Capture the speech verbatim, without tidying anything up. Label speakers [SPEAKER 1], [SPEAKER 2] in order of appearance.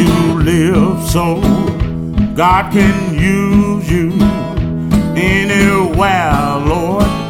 [SPEAKER 1] live so God can use you anywhere, Lord.